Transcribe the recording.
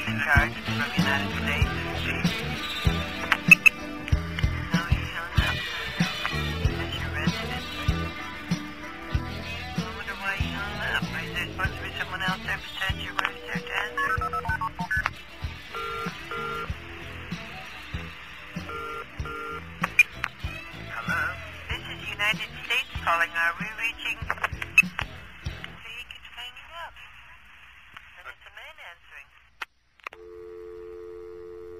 in charge from the United States. No, he hung up. That's your resident. I wonder why he hung up. Is there supposed to be someone else there besides your wife there to answer? Hello? This is United States calling. Are we reaching